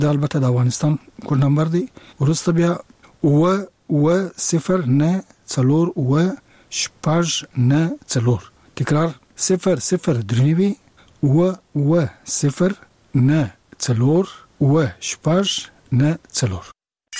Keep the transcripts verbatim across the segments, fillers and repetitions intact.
دا البته د افغانستان کوډ نمبر دی. ورسته بیا و و صفر نه څلور و شپږ نه څلور. تکرار صفر صفر درنوي و و صفر نه څلور و شپږ نه څلور.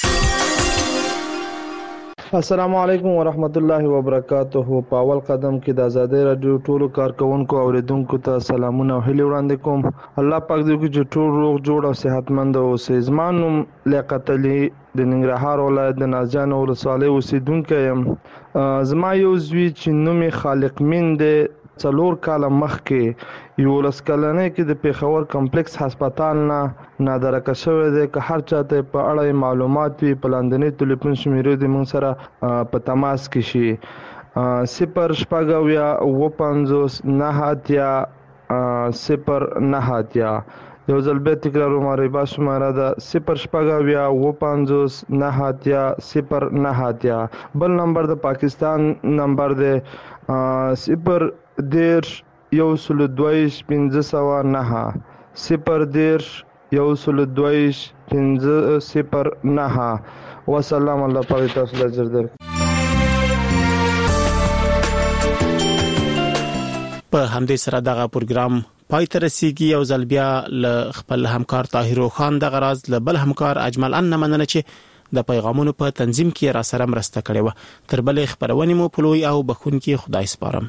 السلام علیکم ورحمت الله وبرکاته. په اول قدم کې د آزادۍ رادیو ټولو کارکونکو او اوریدونکو ته سلامونه او هیلې وړاندې کوم. الله پاک دې وکړي چې ټول روغ جوړ او صحتمند اوسئ. زما نوم لیاقت علي د ننګرهار ولایت د نازجان ولسوالۍ اوسیدونکی یم. زما یو زوی چې نوم یې خالق مین دی څلور کاله مخکې یولس کلنۍ کې د پیښور کمپلیکس هسپتال نه نادرکه شوی دی. که هر چاته په اړه معلومات وي په لاندنۍ ټلیفون شمیرې د موږ سره په تماس کې شي. صفر شپږ اویا اوه پنځوس نهه اتیا صفر نهه اتیا. یو ځل بیا تکراروم. ریبا شماره ده صفر شپږ اویا اوه پنځوس نهه اتیا صفر نهه اتیا. بل نمبر د پاکستان نمبر دی صفر دیرش یو سلو دویش پنځه سوه نهه صفر دیرش یو سلو دویش پنځه صفر نهه. وسلام. الله پاک تاسو ته اجر درکړي. په همدې سره دغه پروګرام پای ته رسیږي. یو ځل بیا له خپل همکار طاهر خان دغه راز له بل همکار اجمل ان مننه چې د پیغامونو په تنظیم کې را سره مرسته کړې و. تر بلې خبرونه مو پلوي او بخونکي خدای سپارم.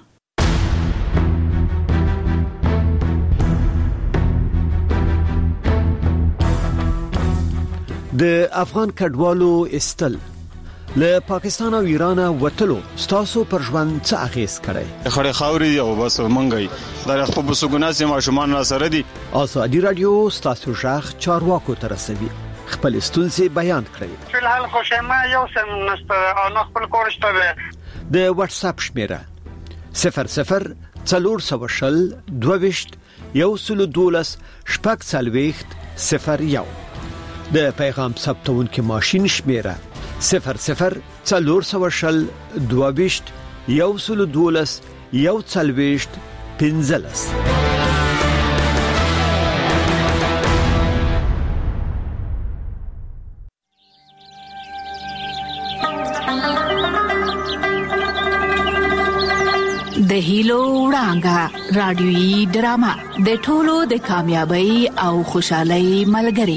د افغان کډوالو استل له پاکستان او ایران وټلو ستاسو پر ژوند څه اغیز کړي؟ خړې خاوري او بس منګي د خپل بسګوناسي ماشومان را سره دي. ازادي رادیو ستاسو ژغ چارواکو ته رسوي. خپل ستونزې بیان کړئ. فلحال خوشما یو سم نست او نو خپل کورشته د واتس اپ شمیره صفر صفر څلور سوه شل دوه یو سلو دولس شپږ څلوېښت صفر یو. د پیغام ثبتونکو ماشین شمیره صفر صفر څلور سوه شل دوه یو سلو دولس یو څلوېښت پنځلس. د هیلو وړانګه رادیوي ډرامه د ټولو د کامیابی او خوشحالۍ ملګری.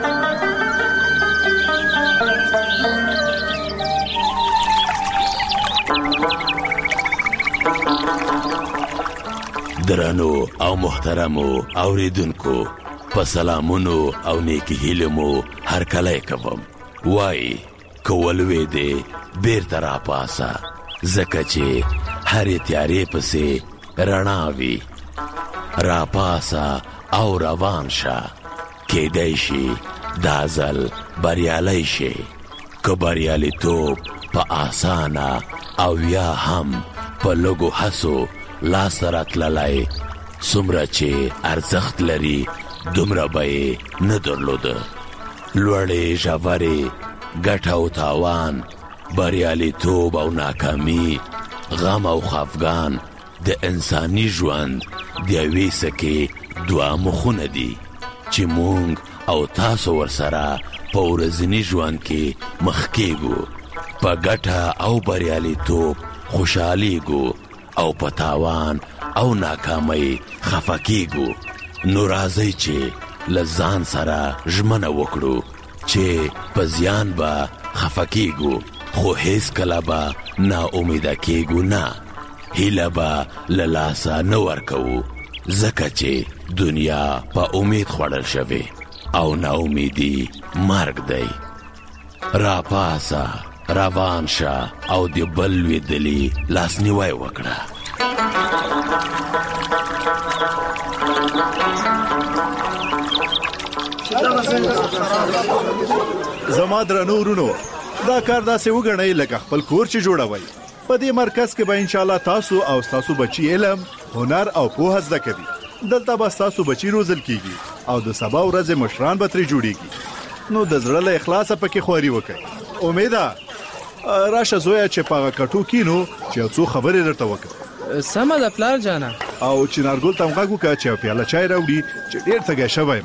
درنو او محترمو اوریدونکو په سلامونو او نیکی هیلمو هر کله کوم. وای کولوي دې بیرته را پاسه زکه چې هرې تیارې پسې رڼا وي. را پاسه او روان شه کېدای شي دا ځل بریالی شي. که بریالیتوب په آسانه او یا هم په لږو هڅو لاس راتللی څومره چې ارزښت لري دومره به یې نه درلوده. لوړې ژورې ګټه او تاوان بریالیتوب او ناکامي غم او خفګان د انساني ژوند د یوې سکې دوه مخونه دي چې مونږ او تاسو ورسره په ورځني ژوند کې مخ کېږو. په ګټه او بریالیتوب خوشحالیږو او په تاوان او ناکامۍ خفه کېږو. نو راځئ چې له ځان سره ژمنه وکړو چې په زیان به خفه کېږو خو هیڅ کله به ناامیده کېږو نه. هیله به له لاسه نه ورکوو ځکه چې دنیا په امید خوړل شوې او ناامیدي مرګ دی. را پاسه روان شه او د بل لوېدلي لاسنیوی وکړه. زما درنو ورونو دا کار داسې وګڼئ لکه خپل کور چې جوړوئ. په دې مرکز کې به انشاءالله تاسو او تاسو بچي علم، هنر او پوهه زده کوي. دلته به تاسو بچي روزل کیږي او د سبا ورځې مشران به ترې جوړیږي. نو د زړه له اخلاصه پکې خواري وکړئ. امیده راشه زویا چې په کټو کینو چې څو خبرې درته وکړم. سمه ده پلار جانا. او چنارګل ته غږ وکړه چې پیاله چای راوړي چې ډېر تږی شوی یم.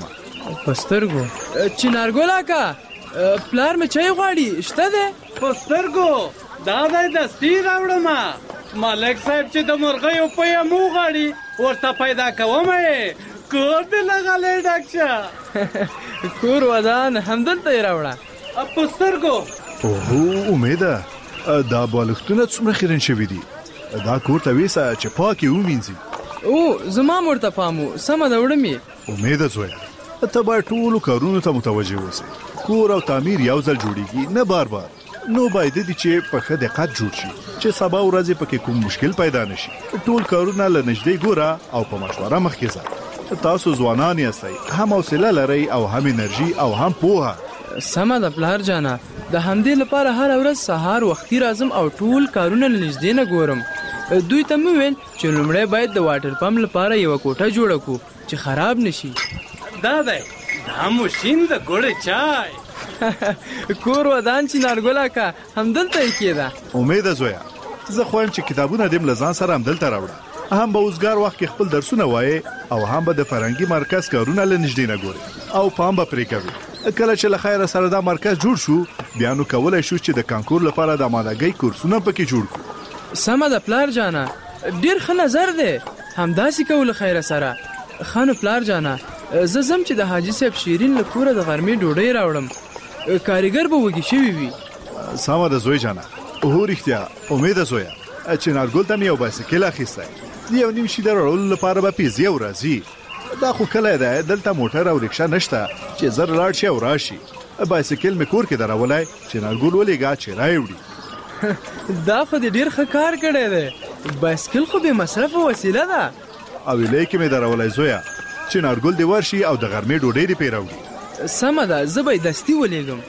پسترګو چنارګل اکا پلار مې چای غواړي شته ده؟ پسترګو دا د دستی راوړم ملک صاحب چې د مرغیو په یمو غواړي ورته پیدا کوم کور دې لغلی ډک شه کور ودان همدلته یې راوړه پسترګو. اوهو امیده دا بالښتونه څومره خیرن شوي دي دا کور ته ویسه چې پاکې ومینځي. او زما هم ورته پام و سمه ده وړم یې. امیده زویه ته باید ټولو کارونو ته متوجه اوسې. کور او تعمیر یو ځل جوړیږي نه بار بار نو باید دي چې په ښه دقت جوړ شي چې سبا ورځې پکې کوم مشکل پیدا نشي. ټول کارونه له نږدې ګوره او په مشوره مخکې ځه. تاسو ځوانان یاستئ هم حوصله لرئ او هم انرژي او هم پوهه. سمه ده پلار جانا د همدې لپاره هر ورځ سهار وختي راځم او ټول کارونه له نږدې نه ګورم. دوی ته مې ویل چې لومړی باید د واټر پمپ لپاره یوه کوټه جوړه کړو چې خراب نشي. دا دی دا ماشین د ګوړې چای کور ودان چې نارګل اکا همدلته یې کېده. امیده زویه زه خوایم چې کتابونه دې له ځان سره همدلته راوړه. هم به اوسګار وخت کې خپل درسونه وایې او هم به د فرهنګي مرکز کارونه له نږدې نه ګورې او پام به پرې کوي. کله چې له خیره سره دا مرکز جوړ شو بیا نو کولی شو چې د کانکور لپاره د آمادګۍ کورسونه پکې جوړ کړو. سمه ده پلار جانا ډېر ښه نظر دی همداسې کوو له خیره سره. ښه نو پلار جانا زه ځم چې د حاجي صاحب شیرین له کوره د غرمې ډوډۍ راوړم. کاریګر به وږي شوي وي. سمه ده زوی جانا. هو رښتیا امیده زویه چې نارګل ته مې یو بایسکل اخیستی د یو نیم شي د راوړلو لپاره به پیسې او راځي. دا خو کلی دی دلته موټر او رکشه نشته چې زر لاړ شي او راشي. بایسکل مې کور کې دراولی چې نارګل ولېږه چې راوړي. دا خو دې ډېر ښه کار کړی دی. بایسکل خو بې مصرفه وسیله ده. او ویلې کې مې دراولی زویه چې نارګل دې ورشي او د غرمې ډوډۍ دې پرې راوړي. سمه ده زه به یې دستي ولېږم.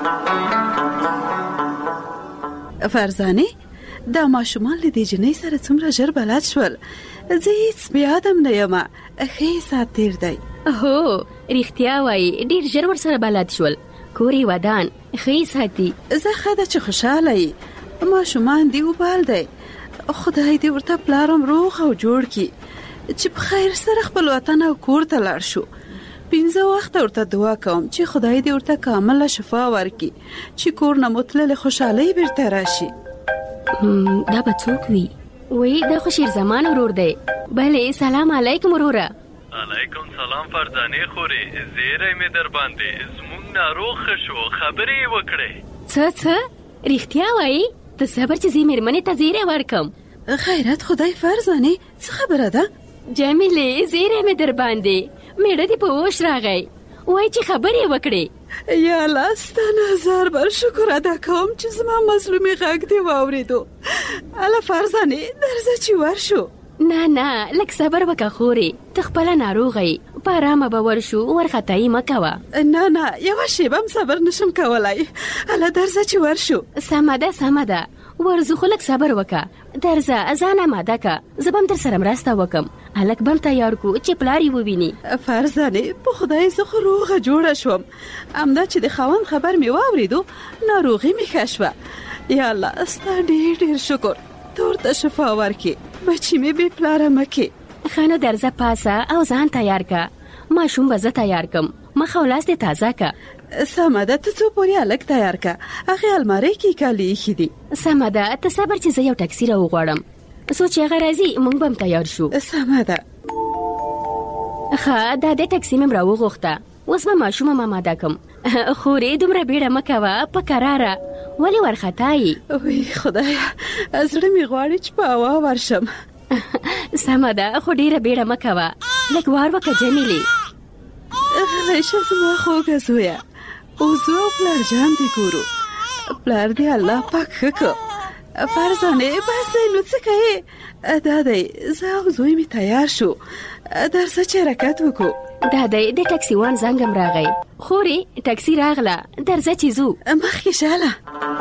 فرزانې دا ماشومان له دې جنۍ سره څومره ژر بلد شول. زه هیڅ بیادم نه یم ښه ساعت تېر دی. هو رښتیا وایي ډېر ژر ورسره بلد شول. کور یې ودان ښه ساتي. زه ښه ده چې خوشحاله یې ماشومان دې وبال دی. خدای دې ورته پلارم روغ او جوړ کړي چې په خیر سره خپل وطن او کور ته لاړ شو. پنځه وخته ورته دعا کوم چې خدای دې ورته کامله شفا ورکړي چې کور نه متللې خوشحالۍ بیرته راشي. دا به څوک وي؟ وی دا خو شیر زمان ورور دی. بله سلام علیکم وروره. علیکم سلام فرزانې خورې زیری مې در باندې زمونږ ناروغ ښه شو خبرې یې وکړې. څه څه رښتیا وایي؟ ته صبر چې زه مېرمنې ته زیری ورکم. خیرت خدای فرزانې څه خبره ده؟ جمیلې زیری مې در باندې میړه دې په وش راغی وایي چې خبرې وکړې. یا الله ستا نه هزار بار شکر ادا کوم چې زما مظلومې غږ دې واورېدو. الله فرزانې درځه چې ورشو. نه نه لږ صبر وکړه خورې ته خپله ناروغه یې په ارامه به ورشو وارخطایي مه کوه. نه نه یوه شیبه هم صبر نشم کولی. الله درځه چې ورشو. سمه ده سمه ده ورځو خو لږ صبر وکړه. درځه ځان اماده که زه به هم در سره مرسته وکړم. هلک به هم تیار کړو چې پلار یې وویني. فرزانې په خدای زه خو روغه جوړه شوم. همدا چې د خاوند خبر مې واورېدو ناروغي مې ښه شوه. یا الله ستا ډېر ډېر شکر ته ورته شفا ورکړې بچي مې بې پلاره مه کړې. ښه نو درځه پاسه او ځان تیار که ماشوم به زه تیار کړم. مخ او لاس دې تازه که. سمه ده ته څو پورې هلک تیار که هغې المارۍ کې کالي ایښي دي. سمه ده ته صبر چې زه یو ټکسي راوغواړم څو چې هغه راځي موږ به هم تیار شو. سمه ده. ښه دا دې ټکسي مې هم راوغوښته اوس به ماشوم هم اماده کړم. خورې دومره بیړه مه کوه په کراره ولې وارخطا یې؟ وی خدایه زړه مې غواړي چې په هوا ورشم. سمه ده خو ډېره بیړه مه کوه لږ وار وکړه جمیلې. غلی شه زما خوږه زویه اوس او پلار جان دې ګورو. پلار دې الله پاک ښه کړه. فرزانې بس دی نو څه کوې؟ دا دی زه او زوی مې تیار شو درځه چې حرکت وکړو. دا دی د ټکسي وان زنګ هم راغی. خورې ټکسي راغله درځه چې ځو. مخکې شاله.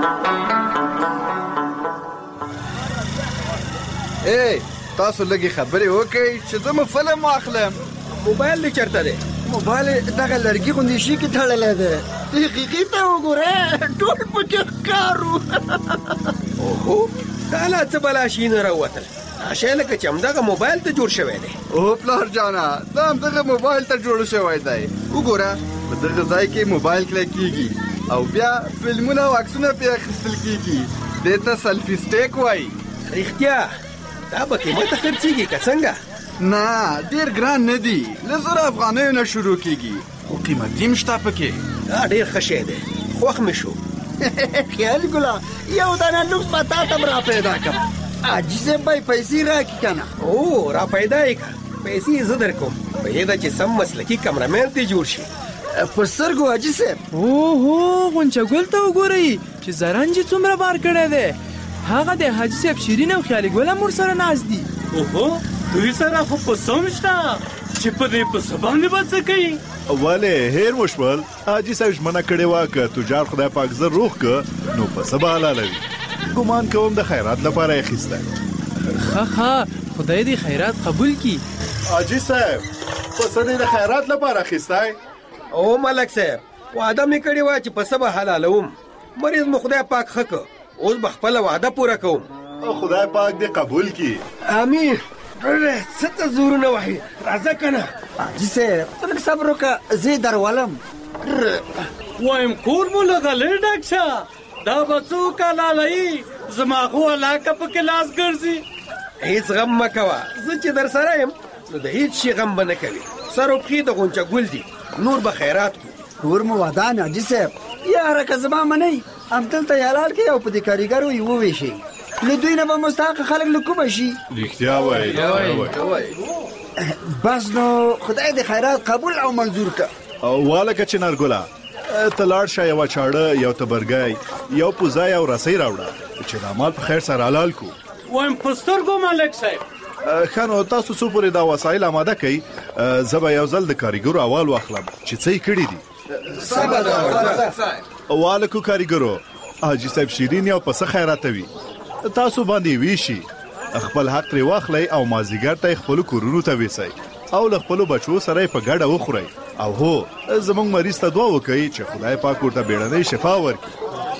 ای تاسو لږې خبرې وکړئ چې زه مو فلم واخلم. موبایل دې چېرته دی؟ موبایل دغه لرګي غوندې شي کې تړلی دی. دقیقې ته وګوره ټول پکې ښکارو. اوهو دا لا څه بلا شي نه راووتل. راشه لکه چې همدغه موبایل ته جوړ شوی دی. او پلار جانا دا همدغه موبایل ته جوړ شوی دی. وګوره په دغه ځای کې موبایل کلیک کیږي او بیا فلمونه او عکسونه پرې اخیستل کیږي. دې ته سلفي سټیک وایي. رښتیا دا به قیمته خرڅېږي که څنګه؟ نه ډېر ګران نه دي. له زره افغانیو نه شروع کیږي خو قیمتي هم شته پکې. دا ډېر ښه شی دی، خوښ مې شو. خیال ګله یو دانه لوکس به تا ته را پیدا کړم. حاجي صاحب به پیسې راکړي که نه؟ او را پیدا یې کړه، پیسې زه در کوم. په دې ده چې سم مسلکي کمرمین دې جوړ شي. په سترګو حاجي صاحب. اوهو غونچه ګل ته وګورئ چې زرنج یې څومره بار کړی دی. هغه د حاجي صاحب شیرین او خیالي ګل هم ورسره ناست دي. اوهو دوی سره خو پسه هم شته چې په دې پسه باندې به څه کوي؟ ولې هیر مو شول؟ حاجي صاحب ژمنه کړې وه که تجار خدای پاک زر روغ که نو پسه به حلالوي. ګمان کوم د خیرات لپاره یې اخیستی. ښه ښه خدای دې خیرات قبول کړي. حاجي صاحب پسه دې د خیرات لپاره اخیستی؟ او ملک صاحب وعده مې کړې وه چې پسه به حلالوم. مریض مو خدای پاک ښه که، اوس به خپله وعده پوره کوم. خدای پاک دې قبول کړي. امین. څه ته زورونه وهي؟ راځه که نه. حاجي صاحب ته لږ صبر وکړه، زه یې درولم. وایم کور مو له غلې ډک شه، دا به څوک حلالوي؟ زما خو علاقه پکې لاس ګرځي. هېڅ غم مه کوه، زه چې در سره یم نو د هېڅ شي غم به نه کوي. سر و پښې د غونچه ګل دي، نور به خیرات کړو. نور مو ودان حاجي صاحب. یاره که زما منئ همدلته یې حلال کړئ او په دې کاریګرو یې وویشئ. له دوی نه به مستحق خلک له کومه شي. رښتیا وایي. بس نو خدای دې خیرات قبول او منظور کړه. والکه چنارګله ته لاړ شه، یوه چاړه، یو تبرګی، یو پوزه او رسۍ راوړه چې دا مال په خیر سره حلال کړو. وایم په سترګو ملک صاحب. ښه نو تاسو څو پورې دا وسایل اماده کړئ، زه به یو ځل د کاریګرو احوال واخلم چې څه یې کړي دي. والکو کاریګرو حاجي صاحب شیرین یو پسه خیراتوي، تاسو باندې ویشي. خپل حق ترې واخلئ او مازدیګر ته خپلو کورونو ته ویسئ او له خپلو بچو سره یې په ګډه وخورئ. او هو زموږ مریض ته دعا وکړئ چې خدای پاک ورته بیړنۍ شفا ورکړي.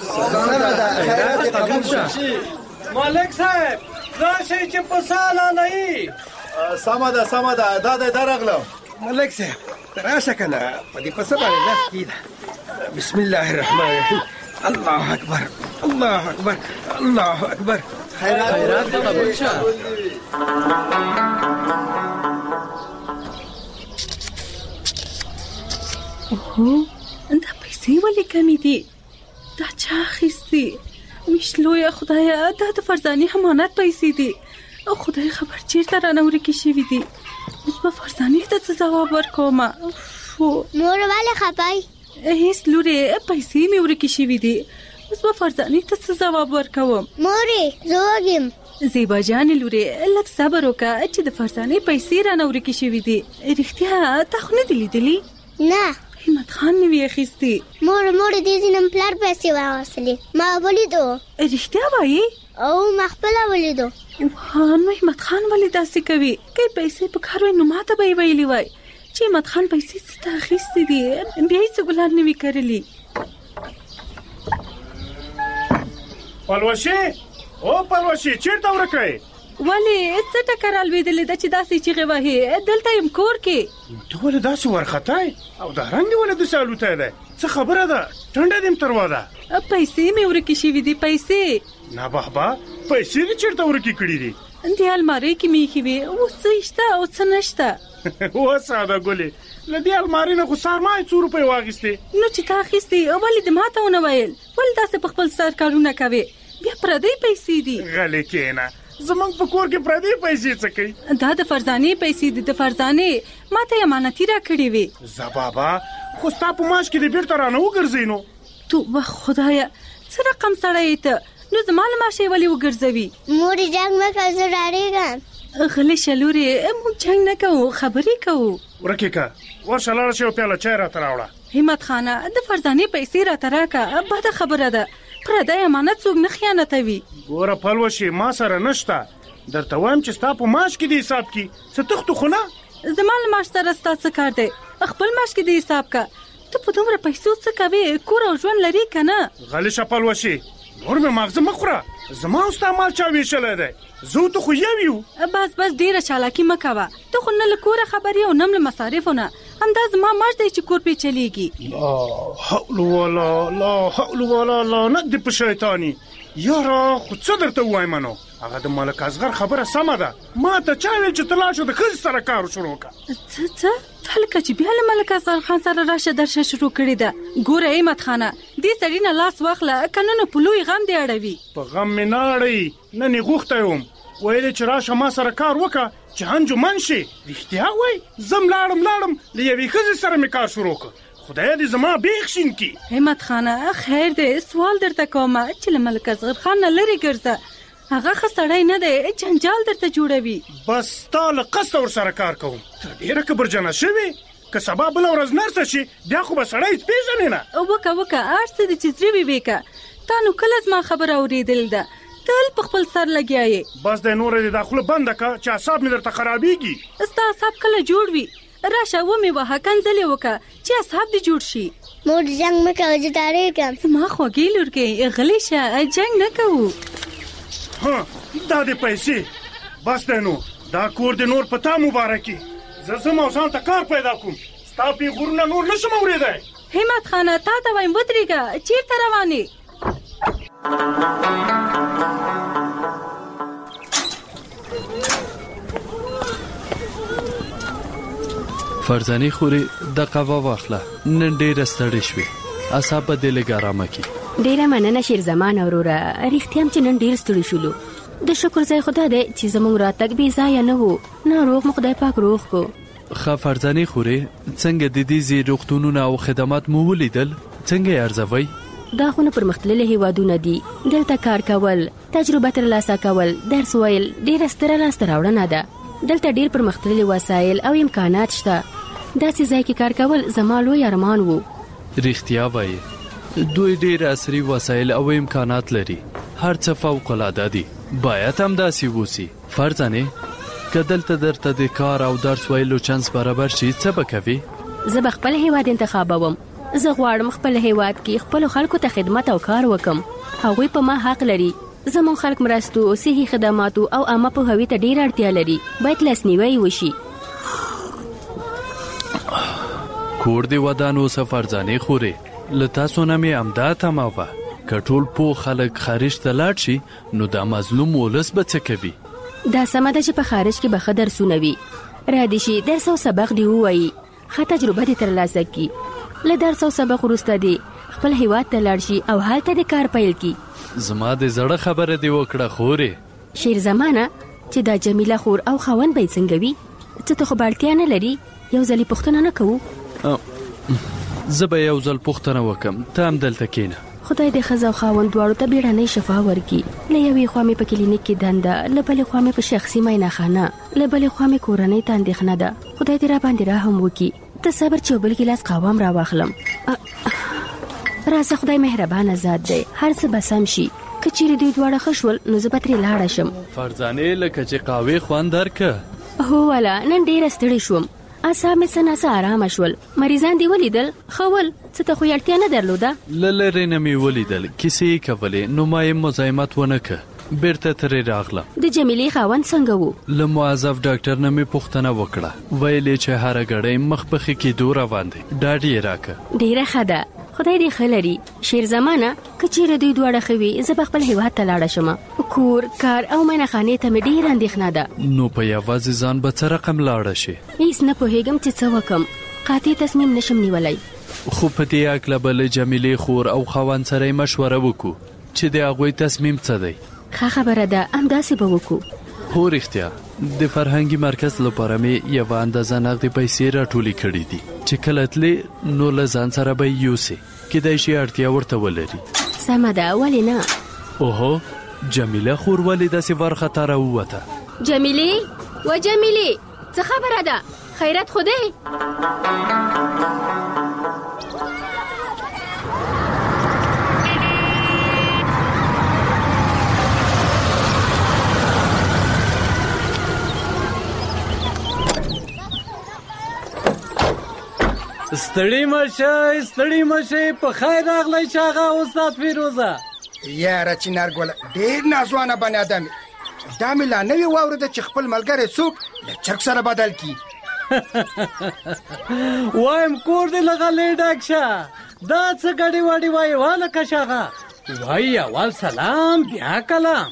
مالک صاحب راشئ چې پسه حلالوي. سمه ده سمه ده، دا دی درغلم. ملک صاحب ته راشه که نه، په دې پسه باندې لاس کېږده. بسم الله الرحمن الرحیم. الله اکبر الله اکبر الله اکبر. خیرات دې قبول شه. اوهو دا پیسې ولې کمې دي؟ دا چا اخیستې؟ میشلویه خدایه دا د فرزانې امانت پیسې دي. خدای خبر چیرته رانه ورکې شوي دي. اوس به فرزانې ته څه ځواب ورکومه؟ مور ولې خفای؟ هیڅ لورې پیسې مې ورکې شوي دي. اوس به فرزانې ته څه ځواب ورکوم؟ مورې زه وږم. زیبا جانې لورې لږ صبر وکړه چې د فرزانې پیسې رانه ورکې شوي دي. رښتیا تا خو نه دي لیدلي؟ نه. همت خان نه وي اخیستې. مور مور دې ځینم پلار پیسې واخیستلې، ما ولیدو. رښتیا وایې؟ او ما خپله ولیدو. نو همت خان ولې داسې کوي؟ که پیسې په کار وای نو ما ته به یې ویلي وای چې همت خان پیسې څه ته اخیستې دي، بیا یې څه ګلان نه وي کرلي. پلوشي او پلوشي چیرته ورکې؟ ولې څه ټکر الوېدلې ده چې داسې چیغې وهې؟ دلته یم کور کې. ته ولې داسې وارخطی او دا رنګ دې ولې داسې الوتی دی؟ څه خبره ده؟ ټنډه دې م تروا ده. پیسې مې ورکې شوي دي. پیسې نه بابا پیسې دې چیرته ورکې کړي دي؟ د المارۍ کې مې ایښې وې. اوس څه شته او څه نشته. اوه ساده ګلې له دې المارۍ نه خو سرمایه څو روپۍ واخیستې؟ نو چې تا اخیستې ولې دې ما ته ونه ویل؟ ولې داسې په خپل سر کارونه کوې؟ بیا پردۍ پیسې دي. غلې کېنه، زمونږ په کور کې پردۍ پیسې څه کوي؟ دا د فرزانې پیسې دي. د فرزانې ما ته یې امانتي را کړې وې. زه بابا خو ستا په معاش کې دې بېرته رانه وګرځئ نو. توبه خدایه څه رقم سړی یې ته؟ نو زما له معاشه یې ولې وګرځوي؟ مورې جنګ مه کوه، زه ډارېږم. غلې شه لورې، موږ جنګ نه کوو، خبرې کوو. ورکې که ورشه لاړه شي یو پیاله چای راته راوړه. همت خانه د فرزانې پیسې راته راکړه، بده خبره ده. پردی امانت څوک نه خیانتوي. ګوره پلوشي ما سره نشته، درته وایم چې ستا په معاش کې دې حساب کې څه تختو خو نه. زما له معاش سره ستا څه کار دی؟ خپل معاش کې دې حساب که. ته په دومره پیسو څه کوې؟ کور او ژوند لري که نه؟ غلې شه پلوشي، نور مې ماغزه مه خوره. زما او ستا مال چا ویشلی دی؟ زه ته خو یو یو. بس بس ډېره چالاکي مه کوه. ته خو نه له کوره خبر یې او نه له مصارفو نه. همدا زما معاش دی چې کور پې چلیږي. لا حول ولا لا حول ولا لعنت دې په شیطاني. یاره خو څه درته ووایم نو؟ هغه د ملک اصغر خبره سمه ده. ما ته چا ویل چې ته لاړ شه د ښځې سره کار شروع کړه. څه څه تا لکه چې بیا له ملک اصغر خان سره راشه درشه شروع کړې ده. ګوره احمد خانه دې سړي نه لاس واخله که نه نو په لوی غم دې اړوي. په غم مې نه اړوي. نن یې غوښتی وم ویلې چې راشه ما سره کار وکړه چې انجمن شي. رښتیا وایي زم لاړم لاړم له یوې ښځې سره مې کار شروع کړ. خدای دې زما بیخ شین کی. احمد خانه خیر دی سوال درته کومه چې له ملک اصغر خان نه لرې ګرځه. هغه ښه سړی نه دی جنجال درته جوړوي. بس تا له قصده ورسره کار کوم. ته ډېره کبرجنه شوې. که سبا بله ورځ نرسه شي بیا خو به سړی هېڅ پېژنې نه. وکه وکه هر څه دې چې زړه وي ویکه. تا نو کله زما خبره اورېدلې ده. تل په خپل سر لګیا یې. بس دی نوره دې دا خوله بنده کړه چې اعصاب مې درته خرابېږي. ستا اعصاب کله جوړ وي راشه ومې وهه کنځلې وکړه چې اعصاب دې جوړ شي. مور جنګ مه کوه زه ډارېږم کوم. زما خوږې لورګۍ غلی شه جنګ نه کوو. ها دا دې پیسې بس دی نو دا کور دې نور په تا مبارکي. زه ځم او ځان ته کار پیدا کوم. ستا پیغورونه نور نشم اورېدی. همت خانه تا ته وایم ودرېږه چېرته روانې؟ فرزانې خورې د قهوه واخله. نن ډېره ستړې شوې. اعصاب به دې لږ ارامه کړي. ډېره مننه شیرزمان وروره. رښتیا هم چې نن ډېر ستړي شولو. د شکر ځای خدا دی چې زموږ راتګ بې ځایه نه و. ناروغ مو خدای پاک روغ کو. ښه فرزانې خورې څنګه د دې ځای روغتونونه او خدمات مو ولیدل؟ څنګه یې ارزوئ؟ دا خو نه پرمختللي هیوادونه دي. دلته کار کول تجربه ترلاسه کول درس ویل ډېره ستره لاسته راوړنه ده. دلته ډېر پرمختللي وسایل او امکانات شته. داسې ځای کې کار کول زما لوی ارمان و. رښتیا وایي دوی ډېر عصري وسایل او امکانات لري. هر څه فوق العاده دي. باید هم داسې ووسي. فرزانې که دلته درته د کار او درس ویلو چانس برابر شي څه به کوې؟ زه به خپل هیواد انتخابوم. زه غواړم خپل هیواد کې خپلو خلکو ته خدمت او کار وکم. هغوی په ما حق لري. زموږ خلک مرستو صحي خدماتو او عامه پوهاوي ته ډېر اړتیا لري. باید لاسنیوی وشي. کور دې ودان اوسه فرزانې خورې. له تاسو نه مې همدا تمه وه که ټول پوه خلک خارج ته لاړ شي نو دا مظلوم ولس به څه کوي؟ دا سمه ده چې په خارج کې به ښه درسونه وي. را دې شي درس او سبق دې ووایي. ښه تجربه دې ترلاسه کړي. له درس او سبق وروسته دې خپل هیواد ته لاړ شي او هلته دې کار پیل کړي. زما د زړه خبره دې وکړه خورې. شیرزمانه چې دا جمیله خور او خاوند به یې څنګه وي؟ څه ته خو به اړتیا نه لري. یو ځلې پوښتنه نه کوو؟ زه به یو ځل پوښتنه وکم. ته هم دلته کښېنه. خدای دې ښځه او خاوند دواړو ته بیړنۍ شفا ورکړي. له یوې خوا مې په کلینیک کې دنده، له بلې خوا مې په شخصي معاینهخانه، له بلې خوا مې کورنۍ ته اندېښنه ده. خدای دې را باندې رحم وکړي. ته صبر چې یو بل ګیلاس قهوه هم راواخلم. راځه خدای مهربانه ذات دی. هر څه به سم شي. که چیرې دوی دواړه ښه شول نو زه به ترې لاړه شم. فرزانې لکه چې قهوې خوند درکه. هو والا نن ډېره ستړې شوم. اعصاب مې څه ناڅه ارامه شول. مریضان دې ولیدل؟ ښه ول څه ته خو یې اړتیا نه درلوده. له لرې نه مې ولیدل. کیسې یې کولې نو ما یې مزاحمت ونه کړ. بیرته ترې راغلم. د جمیلې خاوند څنګه و؟ له معذب ډاکټر نه مې پوښتنه وکړه. ویلې چې هره ګړۍ مخ پخې کېدو روان دی. ډاډ یې راکړه. ډېره ښه ده. خدای دې ښه لري. شیرزمانه که چیرې دوی دواړه ښه وي زه به خپل هیواد ته لاړه شم. کور کار او معاینهخانې ته مې ډېره اندېښنه ده. نو په یوازې ځان به څه رقم لاړه شي؟ هېڅ نه پوهېږم چې څه وکم. قاطع تصمیم نشم نیولی. خو په دې هکله به له جمیلې خور او خاوند سره یې مشوره وکړو چې د هغوی تصمیم څه دی. ښه خبره ده. همداسې به وکړو. هو رښتیا د فرهنګي مرکز لپاره مې یوه اندازه نغدې پیسې راټولې کړې دي چې کله تلې نو له ځان سره به یې یوسې. کیدای شي اړتیا ورته ولري. سمه ده. ولې نه؟ اوهو جمیله خور ولې داسې وارخطا راووته؟ جمیلې و جمیلې څه خبره ده؟ خیرت خو دی؟ ستړي مشه ستړي مشه په خیر راغلی چاغه استاد فیروزه. یاره چنارګله ډېر نازوانه بني ادم دا مې لا نوې واورېده چې خپل ملګری څوک له چرګ سره بدل کي وایم کور دې لغلی ډک شه دا څه ګډې واډې وایې والکه شاغه وایي اول سلام بیا کلام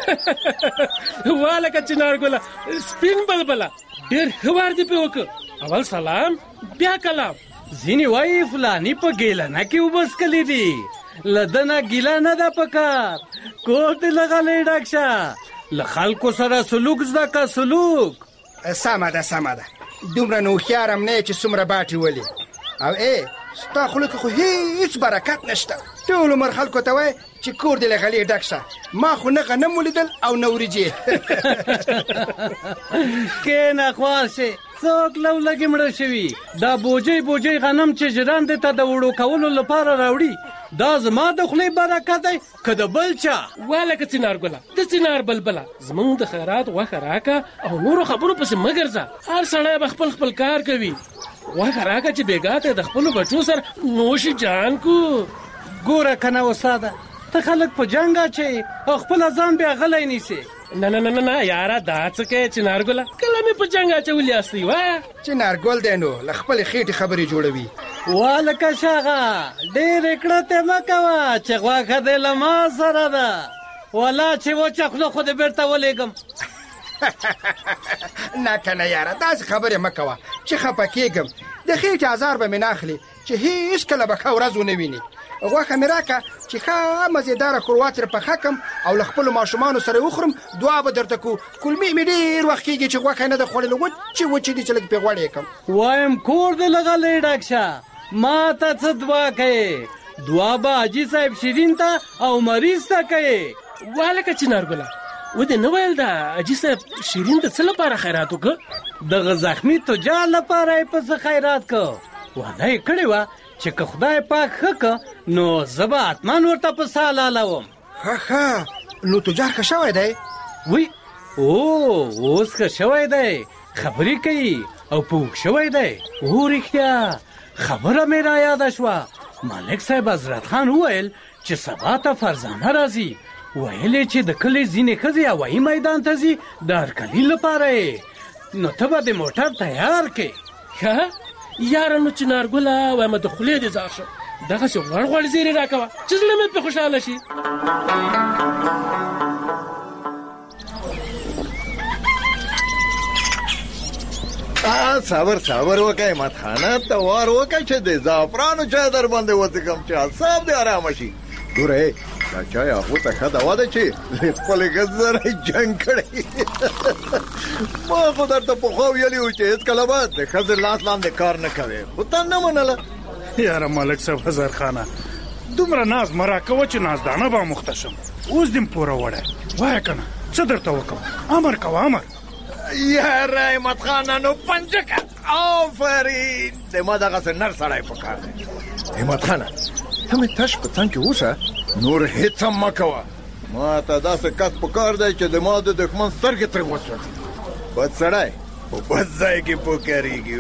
والکه چنارګله سپین بلبله ډېر ښه وار دې پې وکړه اول سلام بیا کلام ځینې وایي فلاني په ګیلنه کې وبسکلی دي له ده نه ګیله نه ده پکار کور دې لغلی ډک شه له خلکو سره سلوک زده که سلوک سمه ده سمه ده دومره نو هوښیار هم نه یې چې څومره باټې ولې او ای ستا خوله کې خو هېڅ برکت نشته ټول عمر خلکو ته وایي چې کور دې له غلې ډک شه ما خو نه غنم ولیدل او نه وریجې کښېنه خواسې څوک لولګې مړه شوي دا بوجۍ بوجۍ غنم چې ژرندې ته د وړو کولو لپاره راوړي دا زما د خولې برکت دی که د بل چا والکه چنارګله د چنار بلبله زمونږ د خیرات غوښه راکه او نورو خبرو پسې مه ګرځه هر سړی به خپل خپل کار کوي غوښه راکه چې بېګا ته د خپلو بچو سره نوش جان کو ګوره که نه استاده ته خلک په جنګ اچوي او خپله ځان بیا غلی نیسې نه نه نه نه یاره دا څه کوې چنارګله کله مې په جنګ اچولي یاستئ وایه چنارګل دی نو له خپلې خېټې خبرې جوړوي والکه شاغه ډېرې کړتې مه کوه چې غوښه دې له ما سره ده ولا چې وچه خوله خو دې بېرته ولېږم نه که نه یاره داسې خبرې مه کوه چې خفه کېږم د خېټې ازار به مې نه اخلي چې هېڅ کله به ښه ورځ ونه ویني غوښه مې راکه چې ښه مزېداره ښوروا ترې پخه کړم او له خپلو ماشومانو سره وخورم دعا به درته کو کلمې مې ډېر وخت کېږي چې غوښه نه ده خوړلې وچې وچې دي چې لږ پرې غوړې کړم وایم کور دې لغلی ډک شه ما ته څه دعا کوې دعا به حاجي صاحب شیرین ته او مریض ته کوې والکه چنارګله ودې نه ویل د حاجي صاحب شیرین د څه لپاره خیرات وکړه دغه زخمي تجار لپاره یې په څه خیرات که وعده یې کړې وه چې که خدای پاک ښه که نو زه به حتما ورته په سا لالوم ښه ښه نو تجار ښه شوی دی وی او اوس ښه شوی دی خبرې کوي او پوښ شوی دی او رښتیا خبره مې را یاده شوه مالک صاحب حضرت خان وویل چې سبا ته فرزانه راځي ویلې چې د کلي ځینې ښځې هوایي میدان ته ځي د هرکلي لپاره یې نو ته به د موټر تیار کې ښه یاره نو چنارګله وایم د خولې دې ځار شم دغسې غوړ غوړ زیرې راکوه چې زړه مې پرې خوشحاله شي صبر صبر وکړه احمد خانه ته وار وکړه چې د زعفرانو چای در باندې وڅښم چې اعصاب دې ارامه شي ګوره دا چای هغو ته ښه دوا ده چې خپلې ښځې سره جنګ کړی ما خو درته پخوا ویلي وو چې هېڅکله به د ښځې لاس لاندې کار نه کوې خو تا نه منله یاره ملک صاحب هزارخانه دومره ناز مه راکوه چې نازدانه به مخته شم اوس دې م پوره وړی وایه که نه څه درته وکړم امر کوه امر یاره احمد خانه نو پنجه که آفرین د ما دغسې نر سړی په کار دی احمد خانه ته مې تش په څنګ کې اوسه نور هېڅ هم مه کوه ما ته داسې کس په کار دی چې د ما د دښمن سترګې ترې وسوځي بد سړی په بد ځای کې پوکارېږي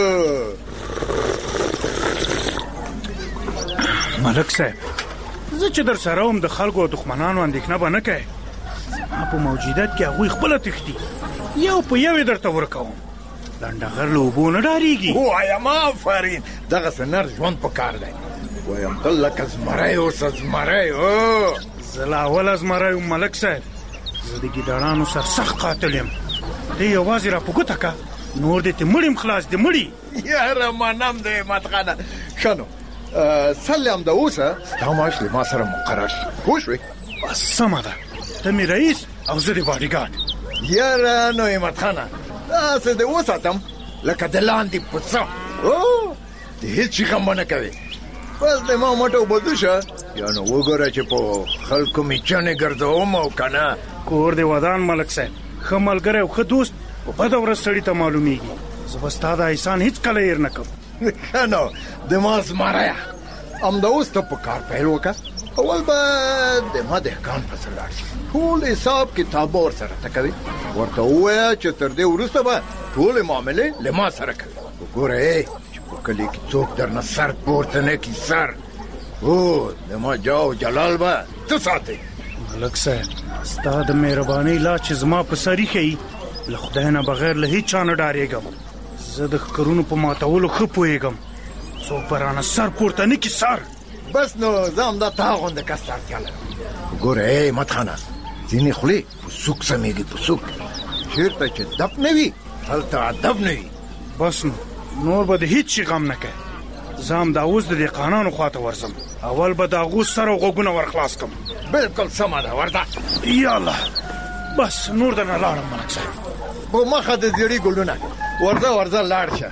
ملک صاحب زه چې در سره وم د خلکو او دښمنانو اندېښنه به نه کوې زما په موجودیت کې هغوی خپله تښتي یو په یو یې درته ورکوم لنډغر له اوبو نه ډارېږي وایم آفرین دغسې نر ژوند په کار دی وایم ته لکه زمری اوسه زمری زه لا اوله زمری یم ملک صاحب زه د ګیدړانو سر سخت قاتل یم ته یوازې را په ګوته که نور دې ته مړي م خلاص دې مړي یاره منم د احمد خانه ښه نو سل هم د اوسه ستا معاش له ما سره مقرر شي پوه شوې بس سمه ده ته مې رئیس او زه د باډیګارډ یاره نو احمد خانه داسې دې وساتم لکه د لاندې پڅه د هېڅ شي غم به نه کوې بس د ما مټو بدو شه یا نو وګوره چې په خلکو مې چنې ګرځوم او که نه کور دې ودان ملک صاحب ښه ملګری او ښه دوست په بده ورځ سړي ته معلومیږي زه به ستا د احسان هېڅکله هېر نه کوم ښه نو د ما زمریه همدا اوس ته په کار پیل وکړه اول به د ما دهقان پسې لاړ شي ټول حساب کتاب به ورسره ته کوي ورته ووایه چې تر دې وروسته به ټولې معاملې له ما سره کوي وګوره چې په کلي کې څوک درنه سر پورته نه کړي سر او د ما جاو جلال به ته ساتي. ملک صاحب ستا د مهربانۍ لا چې زما په سر ایښی له خدای نه بغیر له هیڅ چا نه ډارېږم. زه د ښکرونو په ماتولو ښه پوهېږم. څوک به رانه سر پورته نه کړي سر. بس نو زه همدا تا غونده کس ته اړتیا لرم. ګوره ای مدخانه ځینې خولې پسوک سمېږي پسوک. چېرته چې دب نه وي هلته ادب نه وي. بس نو نور به د هیڅ شي غم نه کوي. زه همدا اوس د دهقانانو خواته ورځم. اول به د هغو سر او غوږونه ورخلاص کړم. بلکل سمه ده ورته. یاالله بس نور درنه لاړم ملک صاحب. په مخه د زیړي ګلونه ورځه ورځه لاړ شه.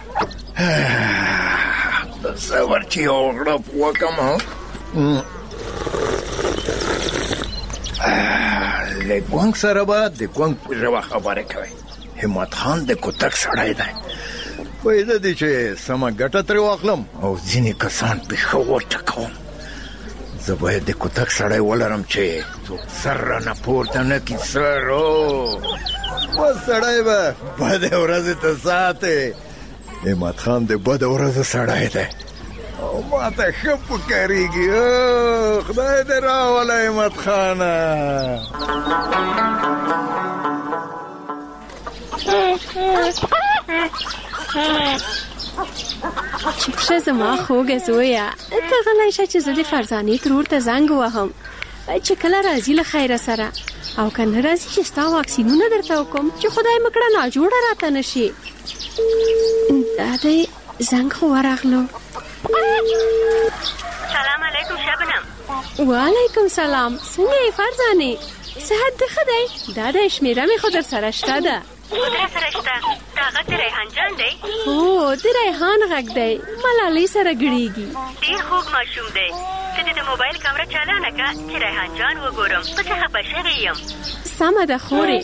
د صبر چې یو غړپ وکړم له ګونګ سره به د ګونګ په ژبه خبرې کوي. همت خان د کوتک سړی دی. وایده دی چې سمه ګټه ترې واخلم او ځینې کسان پېښه وټکوم. زه باید د کوتک سړی ولرم چې څوک سر رانه پورته نه کړي سر. او بس سړی به بدې ورځې ته ساتې. همت خان د بدې ورځو سړی دی او ما ته ښه پکارېږي. خدای دې راوله همت خانه. چپشه زما خوږه زویه ته غلی شه چې زه د فرزانې ترور ته زنګ ووهم چې کله راځي له خیره سره او که نه راځي چې ستا واکسینونه درته وکړم چې خدای مه کړه ناجوړه راته نه شي. دا دی زنګ خو ورغلو. سلام علیکم شبنم. وعلیکم سلام. څنګه یې فرزانې؟ صحت دې ښه دی؟ دا د شمېره مې خو در سره شته ده. خدای سره شته. دا غږ د ریحان جان دی؟ هو د ریحان غږ دی. ملالۍ سره ګړېږي. ډېر خوږ ماشوم دی. ته دې د موبایل کمره چالانه کړه چې ریحان جان وګورم. پسې خفه شوې یم. سمه ده خورې.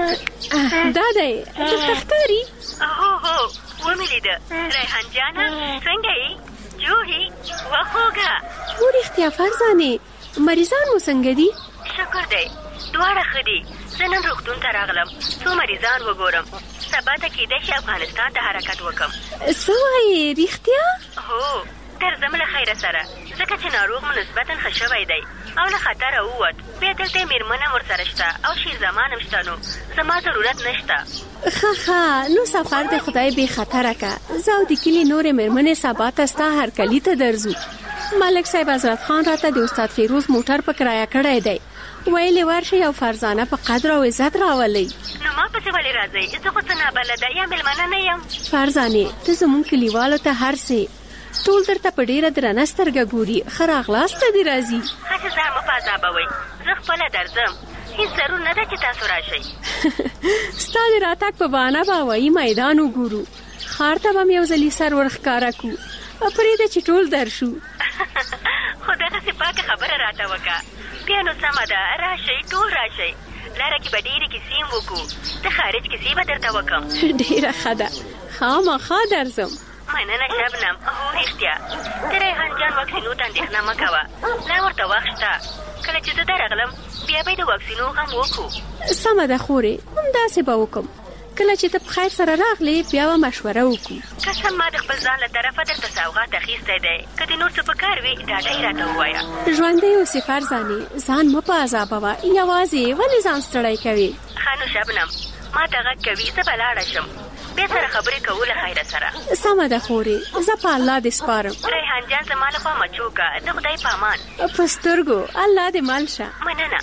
دا دی درته ښکاري؟ هو هو ومې لیده. ریحان جانه څنګه یې؟ جوهې وخوږه. هو رښتیا فرزانې مریضان مو څنګه دي؟ شکر دی دواړه ښه دي. زه نن روغتون ته راغلم څو مریضان وګورم. سبا ته کېدای شي افغانستان ته حرکت وکړم. څه وایې رښتیا؟ هو درځم له خیره سره ځکه چې ناروغ مو نسبتا ښه شوی دی او له خطره ووت. بیا دلته یې مېرمن هم ورسره شته او شیر زمان هم شته. نو زما ضرورت نشته. ښه ښه نو سفر د خدای بې خطره که. زه او د کلي نورې مېرمنې سبا ته ستا هرکلي ته درځو. ملک صاحب حضرت خان راته د استاد فیروز موټر په کرایه کړی دی. ویلې ورشئ او فرزانه په قدر او عزت راولئ. نو ما پسې ولې راځئ؟ زه خو څه نابلده یا مېلمنه نه یم. فرزانې ته زموږ کلیوالو ته هر څه ټول درته په ډېره درنه سترګه ګوري. ښه راغلاست ته دې راځي. هسې ځان مه په عذابوئ. زه خپله درځم. هېڅ ضرور نه ده چې تاسو راشئ. ستا د راتګ په بهانه به هوایي میدان وګورو. ښار ته به م یو ځلي سر ورښکاره کړو. پرېږده چې ټول درشو. خو دغسې پاکه خبره راته وکړه. بیا نو سمه ده راشئ ټول راشئ. لاره کې به ډېرې کیسې هم وکړو. د خارج کیسې به درته وکړم. ډېره ښه ده خامخا درځم. مننه شبنم. هو رښتیا د ریحان جان واکسینو ته اندېښنه مه کوه. لا ورته وخت شته. کله چې زه درغلم بیا به یې د واکسینو غم وکړو. سمه ده خورې همداسې به وکړم. کله چې ته په خیر سره راغلې بیا به مشوره وکړو. قسم ما د خپل ځان له طرفه درته سوغات اخیستی دی. که دې نور څه پکار وي ډاډه یې راته ووایه. ژوندی اوسې فرزانې ځان مه په عذابوه. یوازې ولې ځان ستړی کوې؟ ښه نو شبنم ما ته غږ کوي. زه به لاړه شم. بیا سره خبرې کوو له خیره سره. سمه ده خورې زه په الله دې سپارم. ریحان جان زما لخوا مچوکه. د خدای په امان. په سترګو الله دې مل شه. مننه.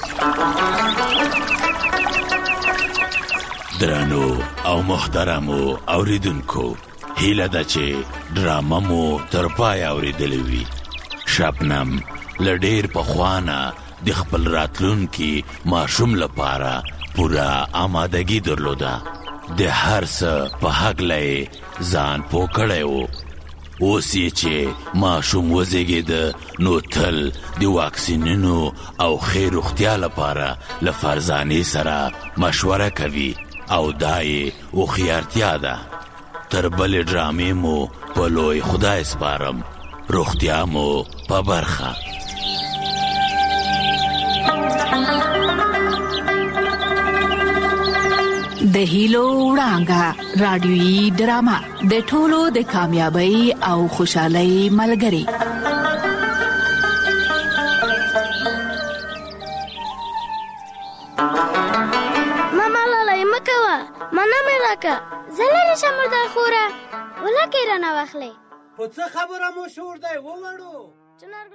درنو او محترمو اوریدونکو هیله ده چې ډرامه مو تر پای اوریدلې وي. شبنم له ډېر پخوانه د خپل راتلونکي ماشوم لپاره پوره آمادګي درلوده. د هر څه په هکله یې ځان پوه کړی و. اوس یې چې ماشوم وزېږېده نو تل د واکسینونو او ښې روغتیا لپاره له فرزانې سره مشوره کوي او دا یې هوښیارتیا ده. تر بلې ډرامې مو په لوی خدای سپارم. روغتیا مو په برخه. د هیلو وړانګه رادیويي ډرامه د ټولو د کامیابی او خوشحالۍ ملګری. ولکه زه لرې شم مردار خوره ولکه یې رانه واخلئ. په څه خبره مو شور دی ووړو؟